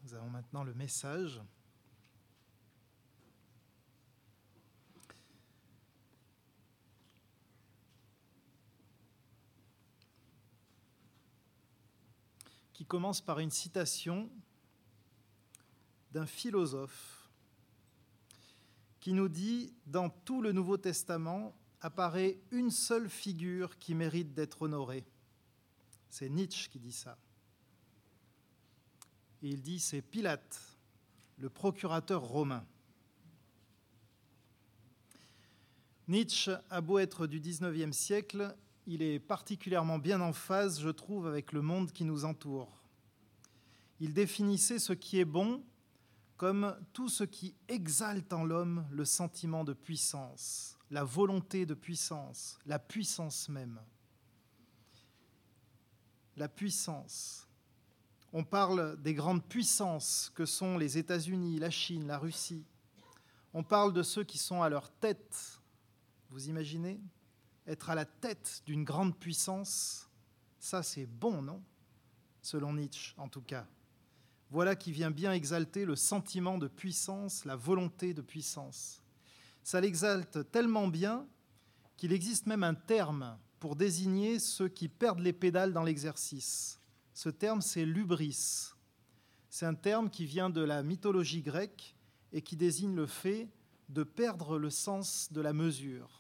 Nous avons maintenant le message. Qui commence par une citation d'un philosophe qui nous dit « Dans tout le Nouveau Testament apparaît une seule figure qui mérite d'être honorée. » C'est Nietzsche qui dit ça. Et il dit « C'est Pilate, le procurateur romain. » Nietzsche a beau être du XIXe siècle, il est particulièrement bien en phase, je trouve, avec le monde qui nous entoure. Il définissait ce qui est bon comme tout ce qui exalte en l'homme le sentiment de puissance, la volonté de puissance, la puissance même. La puissance. On parle des grandes puissances que sont les États-Unis, la Chine, la Russie. On parle de ceux qui sont à leur tête. Vous imaginez ? Être à la tête d'une grande puissance, ça c'est bon, non ? Selon Nietzsche, en tout cas. Voilà qui vient bien exalter le sentiment de puissance, la volonté de puissance. Ça l'exalte tellement bien qu'il existe même un terme pour désigner ceux qui perdent les pédales dans l'exercice. Ce terme, c'est l'hubris. C'est un terme qui vient de la mythologie grecque et qui désigne le fait de perdre le sens de la mesure.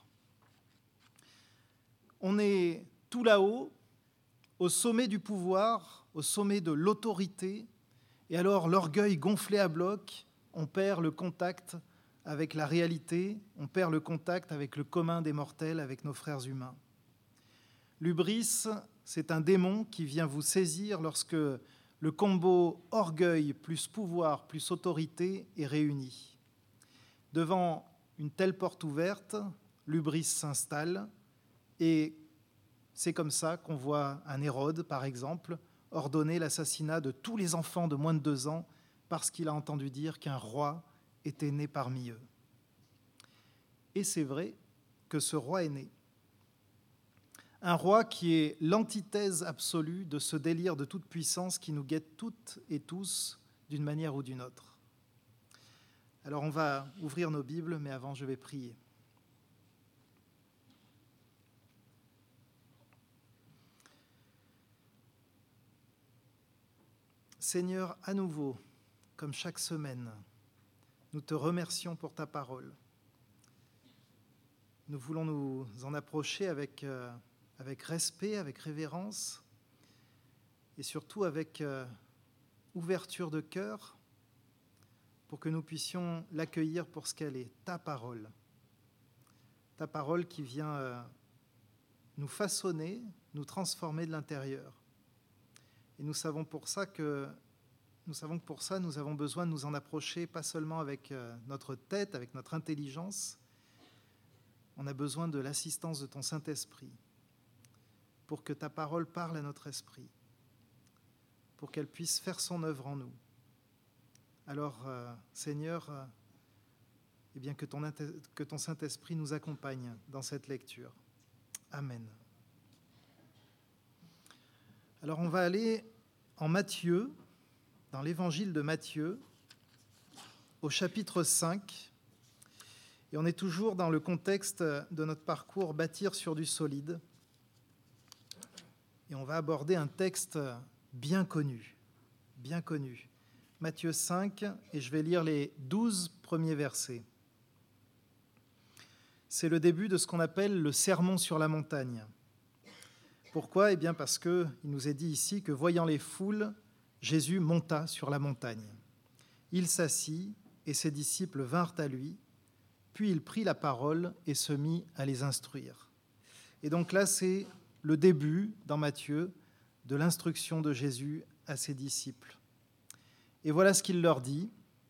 On est tout là-haut, au sommet du pouvoir, au sommet de l'autorité, et alors l'orgueil gonflé à bloc, on perd le contact avec la réalité, on perd le contact avec le commun des mortels, avec nos frères humains. L'hubris, c'est un démon qui vient vous saisir lorsque le combo orgueil plus pouvoir plus autorité est réuni. Devant une telle porte ouverte, l'hubris s'installe. Et c'est comme ça qu'on voit un Hérode, par exemple, ordonner l'assassinat de tous les enfants de moins de 2 ans parce qu'il a entendu dire qu'un roi était né parmi eux. Et c'est vrai que ce roi est né. Un roi qui est l'antithèse absolue de ce délire de toute puissance qui nous guette toutes et tous d'une manière ou d'une autre. Alors on va ouvrir nos Bibles, mais avant je vais prier. Seigneur, à nouveau, comme chaque semaine, nous te remercions pour ta parole. Nous voulons nous en approcher avec respect, avec révérence et surtout avec ouverture de cœur pour que nous puissions l'accueillir pour ce qu'elle est, ta parole. Ta parole qui vient nous façonner, nous transformer de l'intérieur. Et nous savons que pour ça, nous avons besoin de nous en approcher, pas seulement avec notre tête, avec notre intelligence. On a besoin de l'assistance de ton Saint-Esprit pour que ta parole parle à notre esprit, pour qu'elle puisse faire son œuvre en nous. Alors, Seigneur, eh bien que ton Saint-Esprit nous accompagne dans cette lecture. Amen. Alors on va aller en Matthieu, dans l'évangile de Matthieu, au chapitre 5, et on est toujours dans le contexte de notre parcours Bâtir sur du solide, et on va aborder un texte bien connu, Matthieu 5, et je vais lire les 12 premiers versets. C'est le début de ce qu'on appelle le sermon sur la montagne. Pourquoi ? Eh bien parce qu'il nous est dit ici que voyant les foules, Jésus monta sur la montagne. Il s'assit et ses disciples vinrent à lui, puis il prit la parole et se mit à les instruire. Et donc là, c'est le début, dans Matthieu, de l'instruction de Jésus à ses disciples. Et voilà ce qu'il leur dit.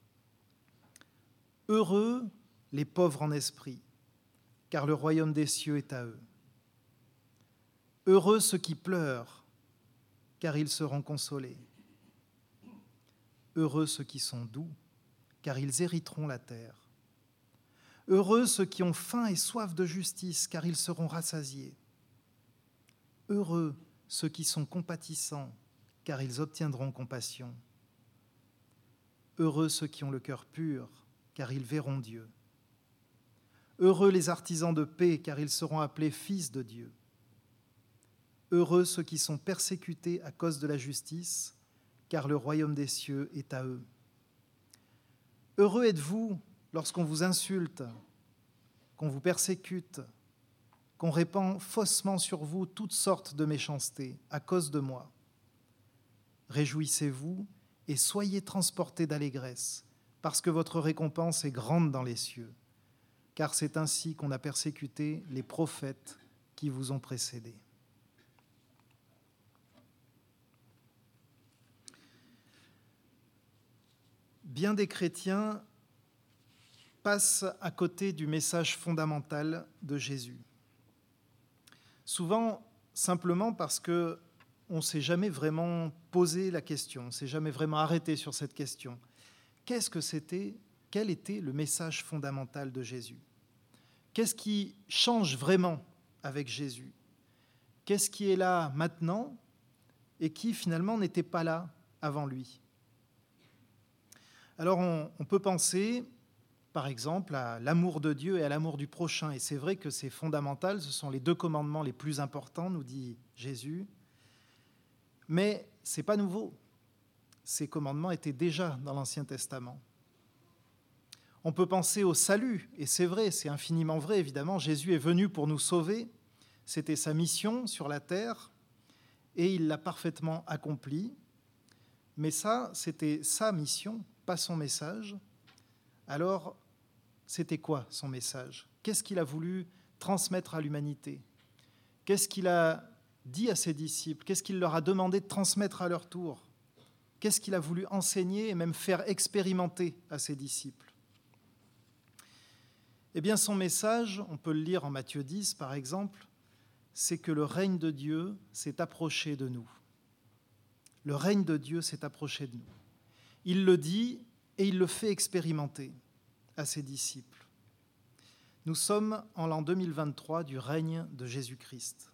« Heureux les pauvres en esprit, car le royaume des cieux est à eux. Heureux ceux qui pleurent, car ils seront consolés. Heureux ceux qui sont doux, car ils hériteront la terre. Heureux ceux qui ont faim et soif de justice, car ils seront rassasiés. Heureux ceux qui sont compatissants, car ils obtiendront compassion. Heureux ceux qui ont le cœur pur, car ils verront Dieu. Heureux les artisans de paix, car ils seront appelés fils de Dieu. Heureux ceux qui sont persécutés à cause de la justice, car le royaume des cieux est à eux. Heureux êtes-vous lorsqu'on vous insulte, qu'on vous persécute, qu'on répand faussement sur vous toutes sortes de méchancetés à cause de moi. Réjouissez-vous et soyez transportés d'allégresse, parce que votre récompense est grande dans les cieux, car c'est ainsi qu'on a persécuté les prophètes qui vous ont précédés. Bien des chrétiens passent à côté du message fondamental de Jésus. Souvent, simplement parce qu'on ne s'est jamais vraiment posé la question, on ne s'est jamais vraiment arrêté sur cette question. Quel était le message fondamental de Jésus? Qu'est-ce qui change vraiment avec Jésus? Qu'est-ce qui est là maintenant et qui finalement n'était pas là avant lui? Alors on peut penser, par exemple, à l'amour de Dieu et à l'amour du prochain. Et c'est vrai que c'est fondamental, ce sont les deux commandements les plus importants, nous dit Jésus. Mais ce n'est pas nouveau. Ces commandements étaient déjà dans l'Ancien Testament. On peut penser au salut, et c'est vrai, c'est infiniment vrai, évidemment. Jésus est venu pour nous sauver, c'était sa mission sur la terre, et il l'a parfaitement accomplie. Mais ça, c'était sa mission, pas son message. Alors, c'était quoi son message? Qu'est-ce qu'il a voulu transmettre à l'humanité? Qu'est-ce qu'il a dit à ses disciples? Qu'est-ce qu'il leur a demandé de transmettre à leur tour? Qu'est-ce qu'il a voulu enseigner et même faire expérimenter à ses disciples? Eh bien, son message, on peut le lire en Matthieu 10 par exemple, c'est que le règne de Dieu s'est approché de nous. Le règne de Dieu s'est approché de nous. Il le dit et il le fait expérimenter à ses disciples. Nous sommes en l'an 2023 du règne de Jésus-Christ.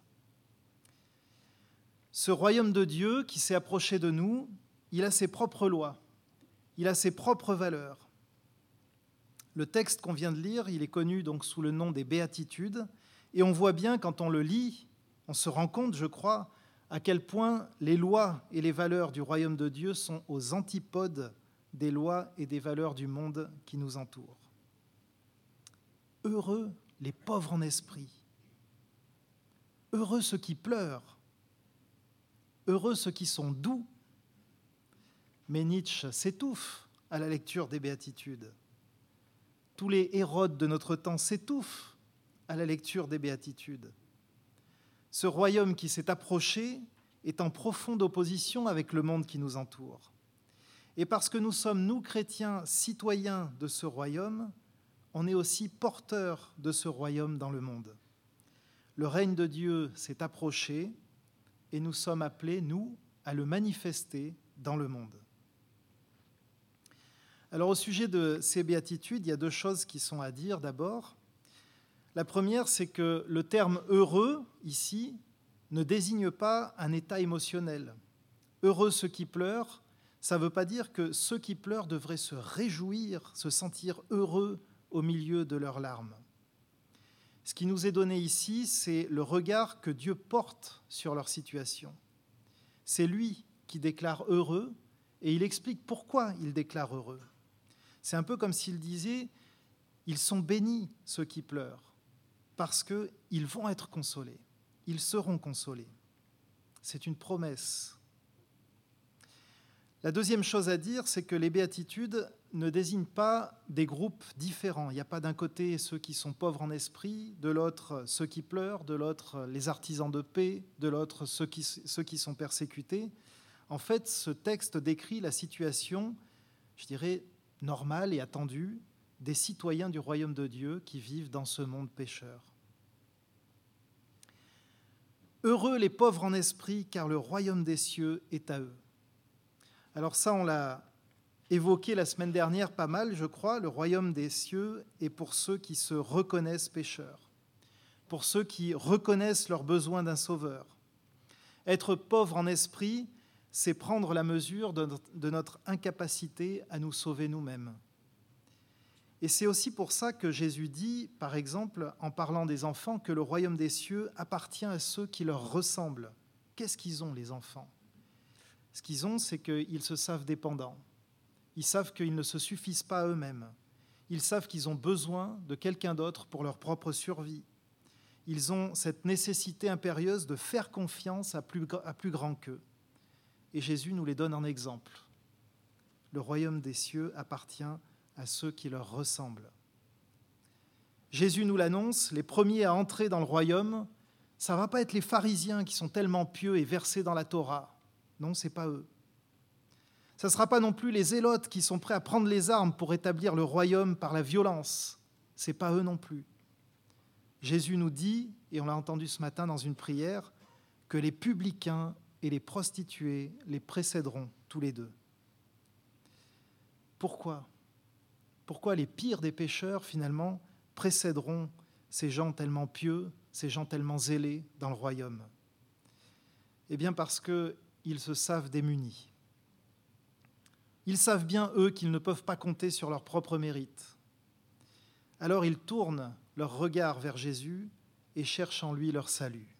Ce royaume de Dieu qui s'est approché de nous, il a ses propres lois, il a ses propres valeurs. Le texte qu'on vient de lire, il est connu donc sous le nom des Béatitudes, et on voit bien quand on le lit, on se rend compte, je crois, à quel point les lois et les valeurs du royaume de Dieu sont aux antipodes des lois et des valeurs du monde qui nous entoure. Heureux les pauvres en esprit, heureux ceux qui pleurent, heureux ceux qui sont doux. Mais Nietzsche s'étouffe à la lecture des Béatitudes. Tous les Hérodes de notre temps s'étouffent à la lecture des Béatitudes. Ce royaume qui s'est approché est en profonde opposition avec le monde qui nous entoure. Et parce que nous sommes, nous chrétiens, citoyens de ce royaume, on est aussi porteurs de ce royaume dans le monde. Le règne de Dieu s'est approché et nous sommes appelés, nous, à le manifester dans le monde. Alors au sujet de ces béatitudes, il y a deux choses qui sont à dire d'abord. La première, c'est que le terme « heureux » ici ne désigne pas un état émotionnel. Heureux ceux qui pleurent, ça ne veut pas dire que ceux qui pleurent devraient se réjouir, se sentir heureux au milieu de leurs larmes. Ce qui nous est donné ici, c'est le regard que Dieu porte sur leur situation. C'est lui qui déclare heureux et il explique pourquoi il déclare heureux. C'est un peu comme s'il disait « Ils sont bénis, ceux qui pleurent, parce qu'ils vont être consolés, ils seront consolés. » C'est une promesse. La deuxième chose à dire, c'est que les béatitudes ne désignent pas des groupes différents. Il n'y a pas d'un côté ceux qui sont pauvres en esprit, de l'autre ceux qui pleurent, de l'autre les artisans de paix, de l'autre ceux qui sont persécutés. En fait, ce texte décrit la situation, je dirais, normale et attendue des citoyens du royaume de Dieu qui vivent dans ce monde pécheur. Heureux les pauvres en esprit, car le royaume des cieux est à eux. Alors ça, on l'a évoqué la semaine dernière pas mal, je crois. Le royaume des cieux est pour ceux qui se reconnaissent pécheurs, pour ceux qui reconnaissent leur besoin d'un sauveur. Être pauvre en esprit, c'est prendre la mesure de notre incapacité à nous sauver nous-mêmes. Et c'est aussi pour ça que Jésus dit, par exemple, en parlant des enfants, que le royaume des cieux appartient à ceux qui leur ressemblent. Qu'est-ce qu'ils ont, les enfants ? Ce qu'ils ont, c'est qu'ils se savent dépendants. Ils savent qu'ils ne se suffisent pas à eux-mêmes. Ils savent qu'ils ont besoin de quelqu'un d'autre pour leur propre survie. Ils ont cette nécessité impérieuse de faire confiance à plus grand qu'eux. Et Jésus nous les donne en exemple. Le royaume des cieux appartient à ceux qui leur ressemblent. Jésus nous l'annonce, les premiers à entrer dans le royaume, ça ne va pas être les pharisiens qui sont tellement pieux et versés dans la Torah. Non, ce n'est pas eux. Ça ne sera pas non plus les zélotes qui sont prêts à prendre les armes pour établir le royaume par la violence. Ce n'est pas eux non plus. Jésus nous dit, et on l'a entendu ce matin dans une prière, que les publicains et les prostituées les précéderont tous les deux. Pourquoi ? Pourquoi les pires des pécheurs, finalement, précéderont ces gens tellement pieux, ces gens tellement zélés dans le royaume ? Eh bien parce qu'ils se savent démunis. Ils savent bien, eux, qu'ils ne peuvent pas compter sur leur propre mérite. Alors ils tournent leur regard vers Jésus et cherchent en lui leur salut.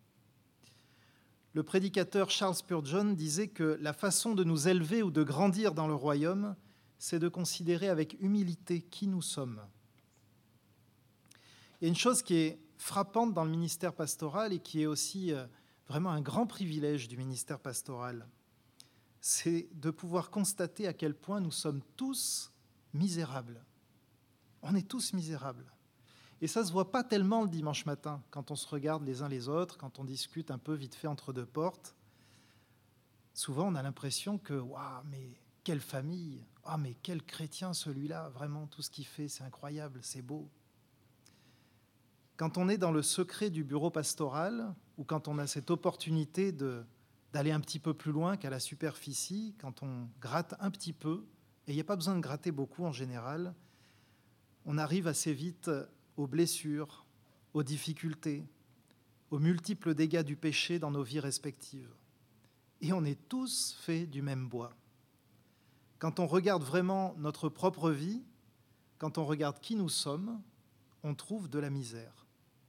Le prédicateur Charles Spurgeon disait que la façon de nous élever ou de grandir dans le royaume, c'est de considérer avec humilité qui nous sommes. Il y a une chose qui est frappante dans le ministère pastoral et qui est aussi vraiment un grand privilège du ministère pastoral, c'est de pouvoir constater à quel point nous sommes tous misérables. On est tous misérables. Et ça ne se voit pas tellement le dimanche matin, quand on se regarde les uns les autres, quand on discute un peu vite fait entre deux portes. Souvent, on a l'impression que « Waouh, mais quelle famille ! Ah, mais quel chrétien celui-là ! Vraiment, tout ce qu'il fait, c'est incroyable, c'est beau. » Quand on est dans le secret du bureau pastoral, ou quand on a cette opportunité d'aller un petit peu plus loin qu'à la superficie, quand on gratte un petit peu, et il n'y a pas besoin de gratter beaucoup en général, on arrive assez vite aux blessures, aux difficultés, aux multiples dégâts du péché dans nos vies respectives. Et on est tous faits du même bois. Quand on regarde vraiment notre propre vie, quand on regarde qui nous sommes, on trouve de la misère.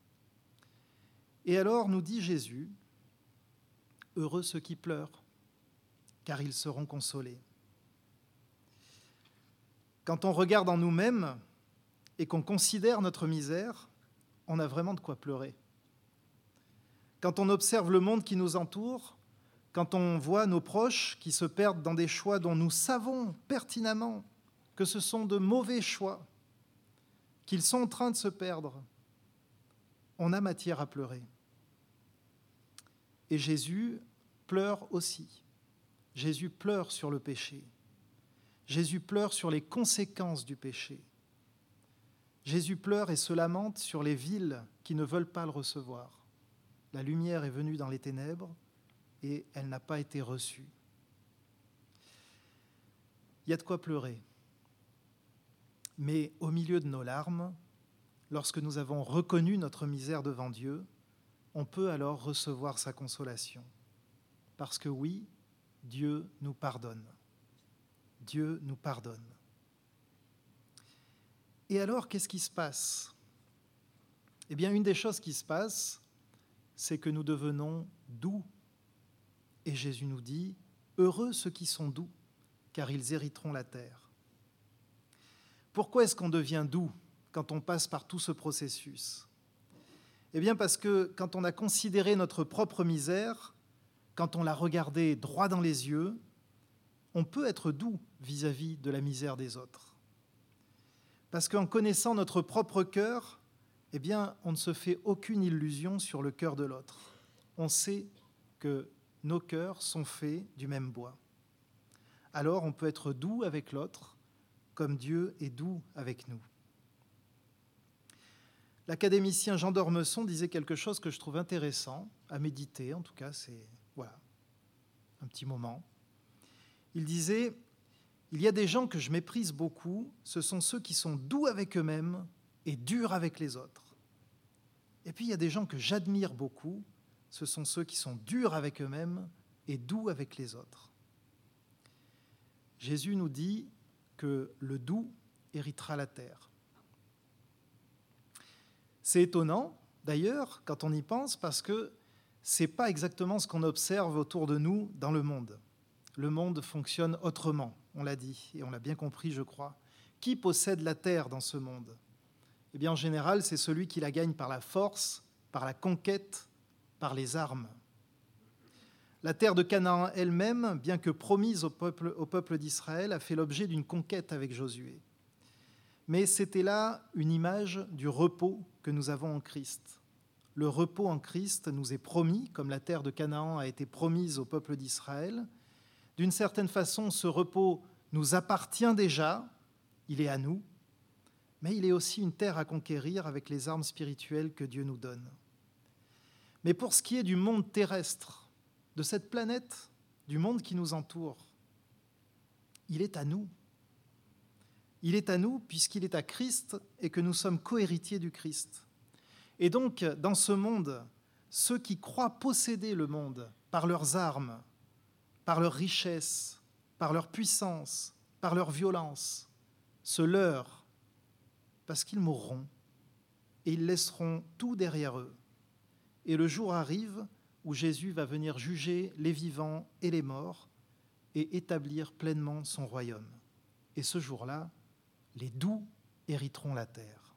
Et alors, nous dit Jésus, « Heureux ceux qui pleurent, car ils seront consolés. » Quand on regarde en nous-mêmes et qu'on considère notre misère, on a vraiment de quoi pleurer. Quand on observe le monde qui nous entoure, quand on voit nos proches qui se perdent dans des choix dont nous savons pertinemment que ce sont de mauvais choix, qu'ils sont en train de se perdre, on a matière à pleurer. Et Jésus pleure aussi. Jésus pleure sur le péché. Jésus pleure sur les conséquences du péché. Jésus pleure et se lamente sur les villes qui ne veulent pas le recevoir. La lumière est venue dans les ténèbres et elle n'a pas été reçue. Il y a de quoi pleurer. Mais au milieu de nos larmes, lorsque nous avons reconnu notre misère devant Dieu, on peut alors recevoir sa consolation. Parce que oui, Dieu nous pardonne. Dieu nous pardonne. Et alors, qu'est-ce qui se passe ? Eh bien, une des choses qui se passe, c'est que nous devenons doux. Et Jésus nous dit, « Heureux ceux qui sont doux, car ils hériteront la terre. » Pourquoi est-ce qu'on devient doux quand on passe par tout ce processus ? Eh bien, parce que quand on a considéré notre propre misère, quand on l'a regardée droit dans les yeux, on peut être doux vis-à-vis de la misère des autres. Parce qu'en connaissant notre propre cœur, eh bien, on ne se fait aucune illusion sur le cœur de l'autre. On sait que nos cœurs sont faits du même bois. Alors, on peut être doux avec l'autre, comme Dieu est doux avec nous. L'académicien Jean d'Ormesson disait quelque chose que je trouve intéressant à méditer, en tout cas, c'est un petit moment. Il disait « Il y a des gens que je méprise beaucoup, ce sont ceux qui sont doux avec eux-mêmes et durs avec les autres. Et puis il y a des gens que j'admire beaucoup, ce sont ceux qui sont durs avec eux-mêmes et doux avec les autres. Jésus nous dit que le doux héritera la terre. C'est étonnant, d'ailleurs, quand on y pense, parce que ce n'est pas exactement ce qu'on observe autour de nous dans le monde. Le monde fonctionne autrement, on l'a dit, et on l'a bien compris, je crois. Qui possède la terre dans ce monde ? Eh bien, en général, c'est celui qui la gagne par la force, par la conquête, par les armes. La terre de Canaan elle-même, bien que promise au peuple d'Israël, a fait l'objet d'une conquête avec Josué. Mais c'était là une image du repos que nous avons en Christ. Le repos en Christ nous est promis, comme la terre de Canaan a été promise au peuple d'Israël. D'une certaine façon, ce repos nous appartient déjà, il est à nous, mais il est aussi une terre à conquérir avec les armes spirituelles que Dieu nous donne. Mais pour ce qui est du monde terrestre, de cette planète, du monde qui nous entoure, il est à nous. Il est à nous puisqu'il est à Christ et que nous sommes co-héritiers du Christ. Et donc, dans ce monde, ceux qui croient posséder le monde par leurs armes, par leur richesse, par leur puissance, par leur violence, se leurrent parce qu'ils mourront et ils laisseront tout derrière eux. Et le jour arrive où Jésus va venir juger les vivants et les morts et établir pleinement son royaume. Et ce jour-là, les doux hériteront la terre.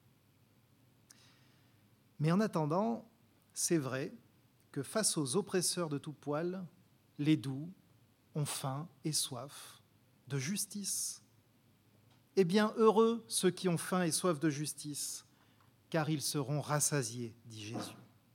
Mais en attendant, c'est vrai que face aux oppresseurs de tout poil, les doux ont faim et soif de justice. Eh bien, heureux ceux qui ont faim et soif de justice, car ils seront rassasiés, dit Jésus.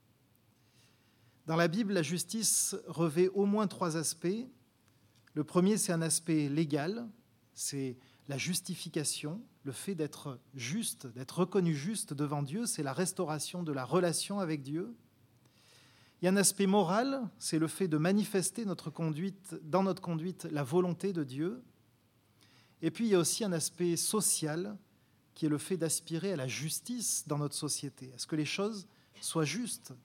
Dans la Bible, la justice revêt au moins 3 aspects. Le premier, c'est un aspect légal, c'est la justification, le fait d'être juste, d'être reconnu juste devant Dieu, c'est la restauration de la relation avec Dieu. Il y a un aspect moral, c'est le fait de manifester dans notre conduite la volonté de Dieu. Et puis il y a aussi un aspect social, qui est le fait d'aspirer à la justice dans notre société, à ce que les choses soient justes.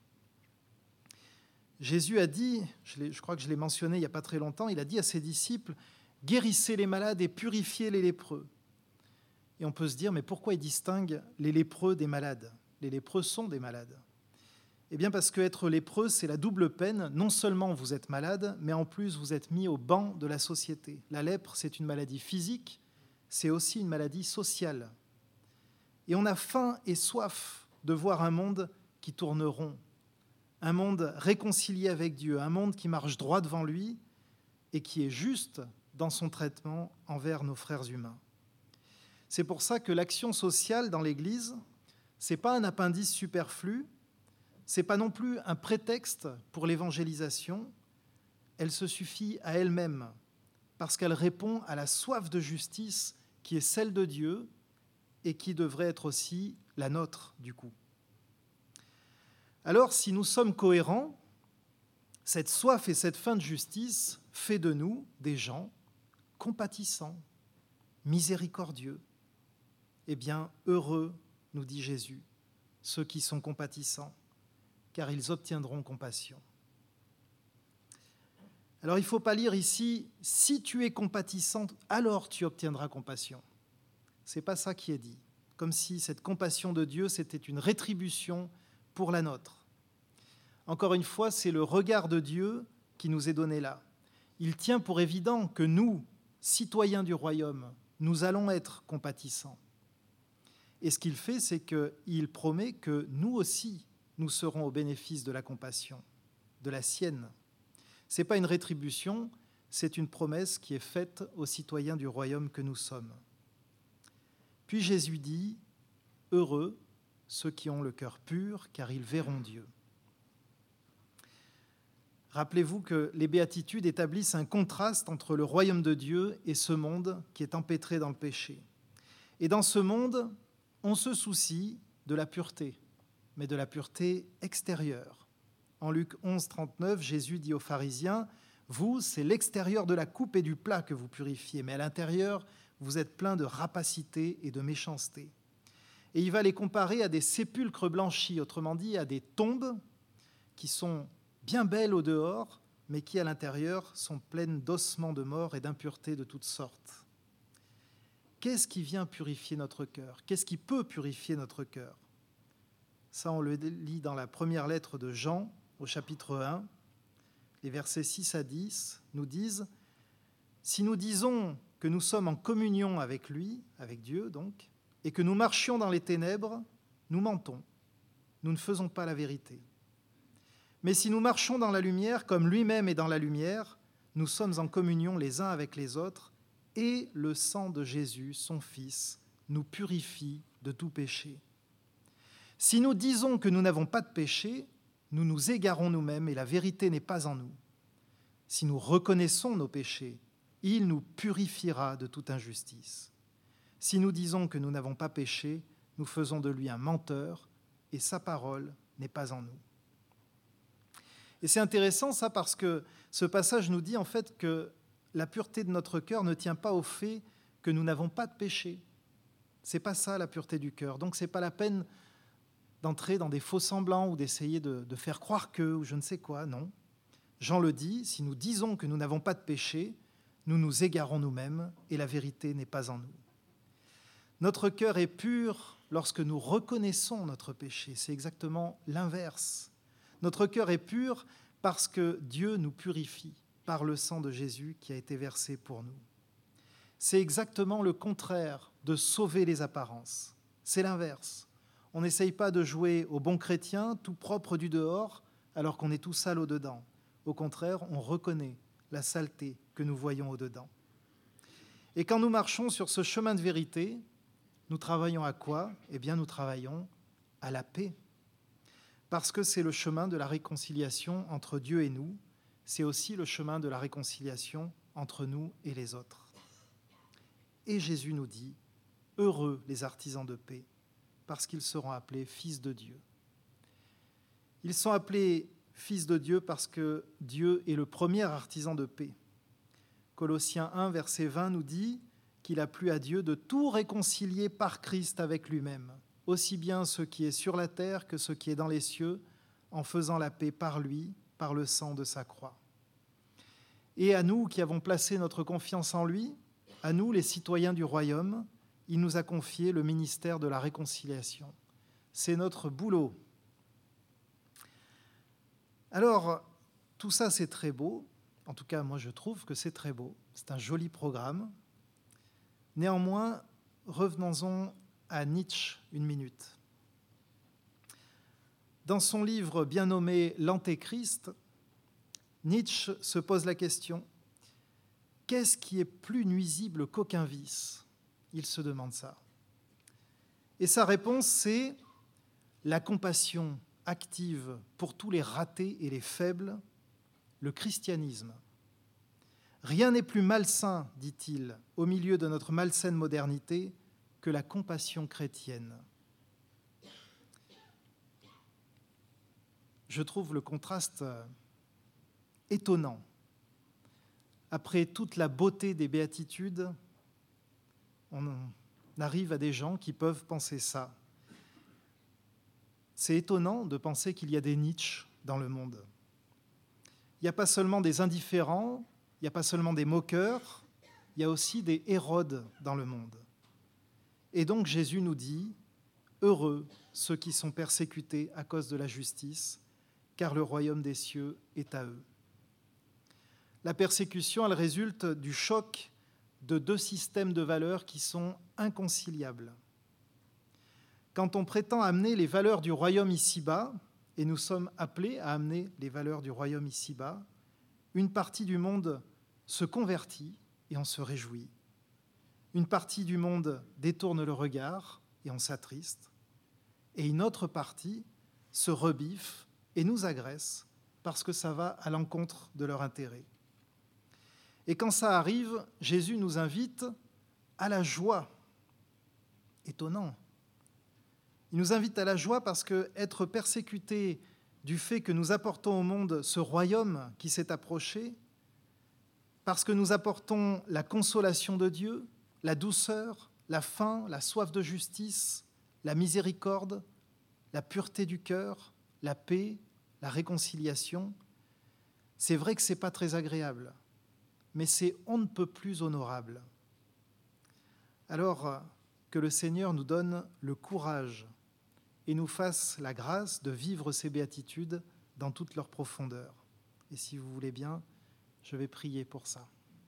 Jésus a dit, je crois que je l'ai mentionné il n'y a pas très longtemps, il a dit à ses disciples « Guérissez les malades et purifiez les lépreux ». Et on peut se dire, mais pourquoi il distingue les lépreux des malades ? Les lépreux sont des malades. Eh bien parce qu'être lépreux, c'est la double peine. Non seulement vous êtes malade, mais en plus vous êtes mis au ban de la société. La lèpre, c'est une maladie physique, c'est aussi une maladie sociale. Et on a faim et soif de voir un monde qui tourne rond, un monde réconcilié avec Dieu, un monde qui marche droit devant lui et qui est juste dans son traitement envers nos frères humains. C'est pour ça que l'action sociale dans l'Église, ce n'est pas un appendice superflu, ce n'est pas non plus un prétexte pour l'évangélisation, elle se suffit à elle-même parce qu'elle répond à la soif de justice qui est celle de Dieu et qui devrait être aussi la nôtre du coup. Alors, si nous sommes cohérents, cette soif et cette faim de justice fait de nous des gens compatissants, miséricordieux. Eh bien, heureux, nous dit Jésus, ceux qui sont compatissants, car ils obtiendront compassion. Alors, il ne faut pas lire ici « si tu es compatissant, alors tu obtiendras compassion ». Ce n'est pas ça qui est dit, comme si cette compassion de Dieu, c'était une rétribution pour la nôtre. Encore une fois, c'est le regard de Dieu qui nous est donné là. Il tient pour évident que nous, citoyens du royaume, nous allons être compatissants. Et ce qu'il fait, c'est qu'il promet que nous aussi, nous serons au bénéfice de la compassion, de la sienne. Ce n'est pas une rétribution, c'est une promesse qui est faite aux citoyens du royaume que nous sommes. Puis Jésus dit « Heureux ceux qui ont le cœur pur, car ils verront Dieu ». Rappelez-vous que les béatitudes établissent un contraste entre le royaume de Dieu et ce monde qui est empêtré dans le péché. Et dans ce monde, on se soucie de la pureté, mais de la pureté extérieure. En Luc 11, 39, Jésus dit aux pharisiens « Vous, c'est l'extérieur de la coupe et du plat que vous purifiez, mais à l'intérieur, vous êtes pleins de rapacité et de méchanceté. » Et il va les comparer à des sépulcres blanchis, autrement dit à des tombes qui sont bien belles au dehors, mais qui à l'intérieur sont pleines d'ossements de mort et d'impuretés de toutes sortes. Qu'est-ce qui vient purifier notre cœur? Qu'est-ce qui peut purifier notre cœur? Ça, on le lit dans la première lettre de Jean, au chapitre 1. Les versets 6 à 10 nous disent « Si nous disons que nous sommes en communion avec lui, avec Dieu donc, et que nous marchions dans les ténèbres, nous mentons. Nous ne faisons pas la vérité. Mais si nous marchons dans la lumière, comme lui-même est dans la lumière, nous sommes en communion les uns avec les autres, et le sang de Jésus, son Fils, nous purifie de tout péché. Si nous disons que nous n'avons pas de péché, nous nous égarons nous-mêmes et la vérité n'est pas en nous. Si nous reconnaissons nos péchés, il nous purifiera de toute injustice. Si nous disons que nous n'avons pas péché, nous faisons de lui un menteur et sa parole n'est pas en nous. » Et c'est intéressant ça parce que ce passage nous dit en fait que la pureté de notre cœur ne tient pas au fait que nous n'avons pas de péché. C'est pas ça la pureté du cœur. Donc c'est pas la peine d'entrer dans des faux semblants ou d'essayer de faire croire que ou je ne sais quoi, non. Jean le dit, si nous disons que nous n'avons pas de péché, nous nous égarons nous-mêmes et la vérité n'est pas en nous. Notre cœur est pur lorsque nous reconnaissons notre péché. C'est exactement l'inverse. Notre cœur est pur parce que Dieu nous purifie par le sang de Jésus qui a été versé pour nous. C'est exactement le contraire de sauver les apparences. C'est l'inverse. On n'essaye pas de jouer au bon chrétien tout propre du dehors alors qu'on est tout sale au dedans. Au contraire, on reconnaît la saleté que nous voyons au dedans. Et quand nous marchons sur ce chemin de vérité, nous travaillons à quoi? Eh bien, nous travaillons à la paix. Parce que c'est le chemin de la réconciliation entre Dieu et nous. C'est aussi le chemin de la réconciliation entre nous et les autres. Et Jésus nous dit, « Heureux les artisans de paix, parce qu'ils seront appelés fils de Dieu. » Ils sont appelés fils de Dieu parce que Dieu est le premier artisan de paix. Colossiens 1, verset 20 nous dit qu'il a plu à Dieu de tout réconcilier par Christ avec lui-même, aussi bien ce qui est sur la terre que ce qui est dans les cieux, en faisant la paix par lui, par le sang de sa croix. Et à nous qui avons placé notre confiance en lui, à nous les citoyens du royaume, il nous a confié le ministère de la réconciliation. C'est notre boulot. Alors, tout ça c'est très beau, en tout cas moi je trouve que c'est très beau, c'est un joli programme. Néanmoins, revenons-en à Nietzsche une minute. Dans son livre bien nommé « L'Antéchrist », Nietzsche se pose la question « Qu'est-ce qui est plus nuisible qu'aucun vice ?» Il se demande ça. Et sa réponse, c'est la compassion active pour tous les ratés et les faibles, le christianisme. Rien n'est plus malsain, dit-il, au milieu de notre malsaine modernité, que la compassion chrétienne. Je trouve le contraste étonnant. Après toute la beauté des béatitudes, on arrive à des gens qui peuvent penser ça. C'est étonnant de penser qu'il y a des Nietzsche dans le monde. Il n'y a pas seulement des indifférents, il n'y a pas seulement des moqueurs, il y a aussi des Hérodes dans le monde. Et donc Jésus nous dit « Heureux ceux qui sont persécutés à cause de la justice, car le royaume des cieux est à eux. » La persécution, elle résulte du choc de deux systèmes de valeurs qui sont inconciliables. Quand on prétend amener les valeurs du royaume ici-bas, et nous sommes appelés à amener les valeurs du royaume ici-bas, une partie du monde se convertit et on se réjouit. Une partie du monde détourne le regard et on s'attriste. Et une autre partie se rebiffe et nous agresse parce que ça va à l'encontre de leur intérêt. Et quand ça arrive, Jésus nous invite à la joie. Étonnant. Il nous invite à la joie parce que être persécuté du fait que nous apportons au monde ce royaume qui s'est approché, parce que nous apportons la consolation de Dieu, la douceur, la faim, la soif de justice, la miséricorde, la pureté du cœur, la paix, la réconciliation, C'est vrai que ce n'est pas très agréable, mais c'est on ne peut plus honorable. Alors que le Seigneur nous donne le courage et nous fasse la grâce de vivre ces béatitudes dans toute leur profondeur. Et si vous voulez bien, je vais prier pour ça.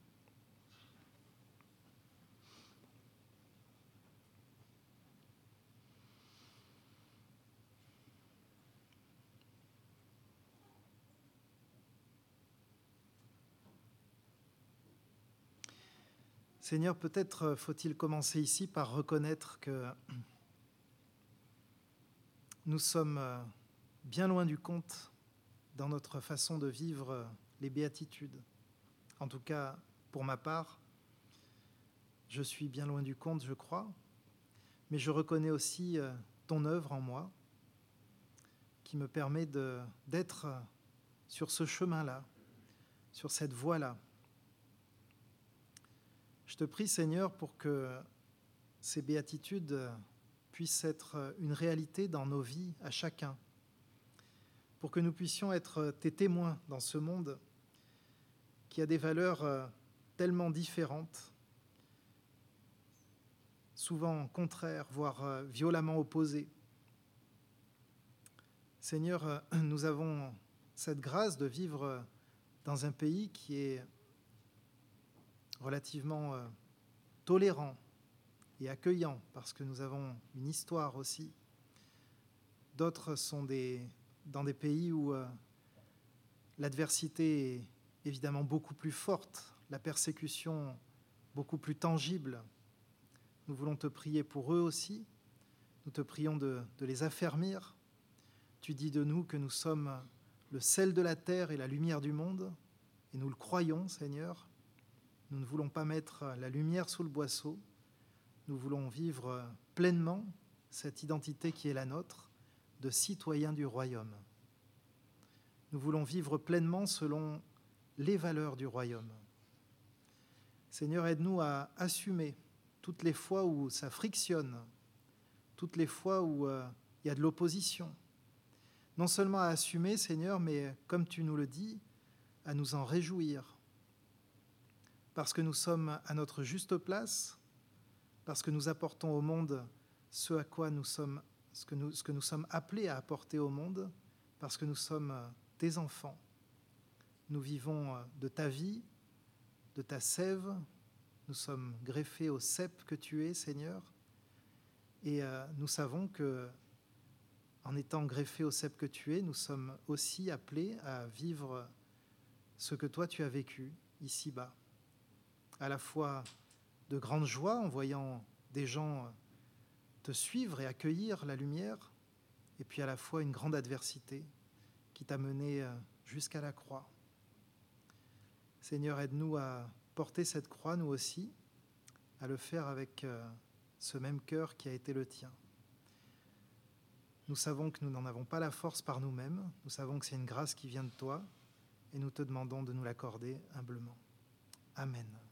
Seigneur, peut-être faut-il commencer ici par reconnaître que nous sommes bien loin du compte dans notre façon de vivre les béatitudes. En tout cas, pour ma part, je suis bien loin du compte, je crois, mais je reconnais aussi ton œuvre en moi qui me permet d'être sur ce chemin-là, sur cette voie-là. Je te prie, Seigneur, pour que ces béatitudes puissent être une réalité dans nos vies à chacun, pour que nous puissions être tes témoins dans ce monde qui a des valeurs tellement différentes, souvent contraires, voire violemment opposées. Seigneur, nous avons cette grâce de vivre dans un pays qui est relativement tolérant et accueillant, parce que nous avons une histoire aussi. D'autres sont dans des pays où l'adversité est évidemment beaucoup plus forte, la persécution beaucoup plus tangible. Nous voulons te prier pour eux aussi. Nous te prions de les affermir. Tu dis de nous que nous sommes le sel de la terre et la lumière du monde, et nous le croyons, Seigneur. Nous ne voulons pas mettre la lumière sous le boisseau. Nous voulons vivre pleinement cette identité qui est la nôtre, de citoyens du royaume. Nous voulons vivre pleinement selon les valeurs du royaume. Seigneur, aide-nous à assumer toutes les fois où ça frictionne, toutes les fois où il y a de l'opposition. Non seulement à assumer, Seigneur, mais comme tu nous le dis, à nous en réjouir. Parce que nous sommes à notre juste place, parce que nous apportons au monde ce à quoi nous sommes, ce que nous sommes appelés à apporter au monde, parce que nous sommes tes enfants. Nous vivons de ta vie, de ta sève, nous sommes greffés au cep que tu es, Seigneur, et nous savons que, en étant greffés au cep que tu es, nous sommes aussi appelés à vivre ce que toi tu as vécu ici-bas. À la fois de grande joie en voyant des gens te suivre et accueillir la lumière, et puis à la fois une grande adversité qui t'a mené jusqu'à la croix. Seigneur, aide-nous à porter cette croix, nous aussi, à le faire avec ce même cœur qui a été le tien. Nous savons que nous n'en avons pas la force par nous-mêmes, nous savons que c'est une grâce qui vient de toi, et nous te demandons de nous l'accorder humblement. Amen.